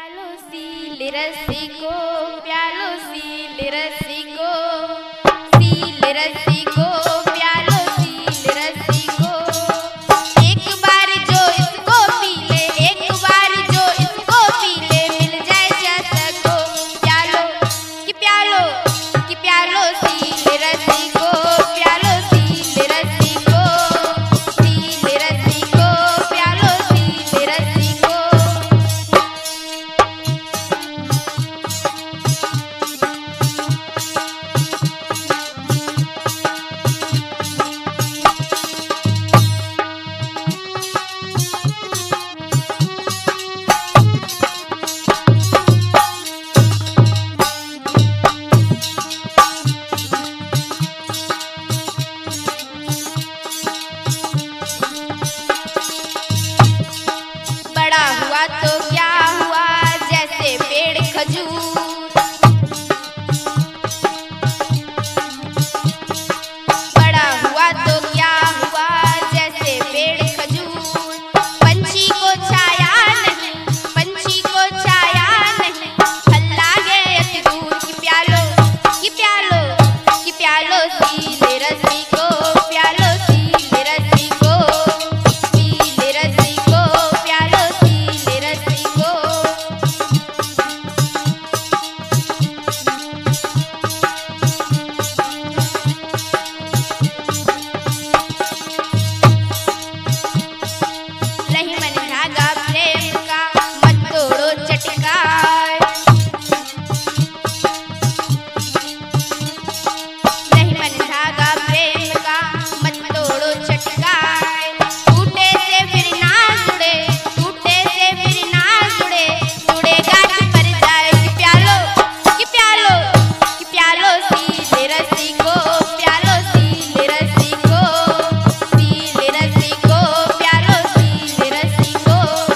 प्यालो seal रस्सी को, प्यालो seal रस्सी को, सील रस्सी को, प्यालो सील रस्सी को। एक बार जो इसको पी ले, एक बार जो इसको पी ले, मिल जाए जैसा को। प्यालो कि प्यालो कि प्यालो सील रस्सी को, प्यालो सील रस्सी को, सील रस्सी को, प्यालो सील रस्सी को। बड़ा हुआ तो क्या हुआ जैसे पेड़ खजूर, बड़ा हुआ तो क्या हुआ जैसे पेड़ खजूर। पंछी को छाया नहीं, पंछी को छाया नहीं, हल्ला गए अति दूर। कि प्यालो कि प्यालो कि प्यालो सील रस्सी को, प्यालो सील रस्सी को, सील रस्सी को, प्यालो सील रस्सी को। रही मन धागा प्रेम का, मत तोड़ो चटकाए। रही मन धागा प्रेम का, मत तोड़ो चटकाए। टूटे से फिर ना जुड़े, टूटे से फिर ना जुड़े, जुड़े गाछ पर जाए। कि प्यालो कि प्यालो कि प्यालो सील रस्सी को, प्यालो सील रस्सी को, सील रस्सी को, प्यालो सील रस्सी को।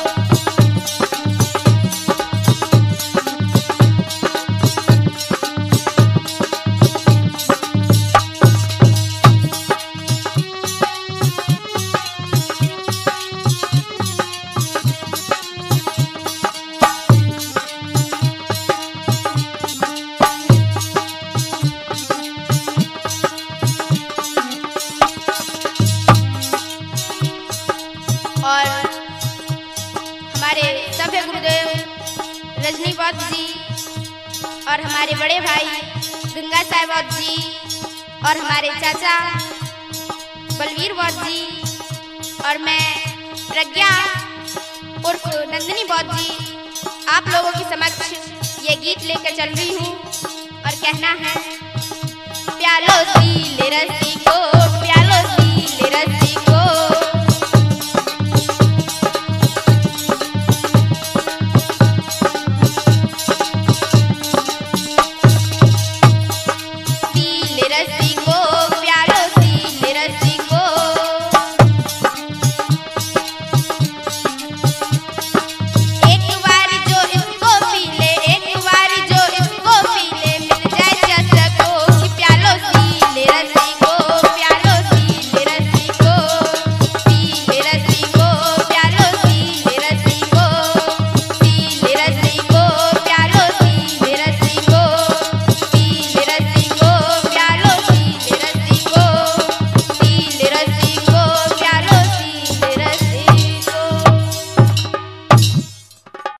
और हमारे सभ्य गुरुदेव रजनी बौद्ध जी और हमारे बड़े भाई गंगा साहेब बौद्ध जी और हमारे चाचा बलवीर बौद्ध जी और मैं प्रज्ञा उर्फ नंदिनी बौद्ध जी आप लोगों के समक्ष ये गीत लेकर चल रही हूँ और कहना है प्यालो सील रस्सी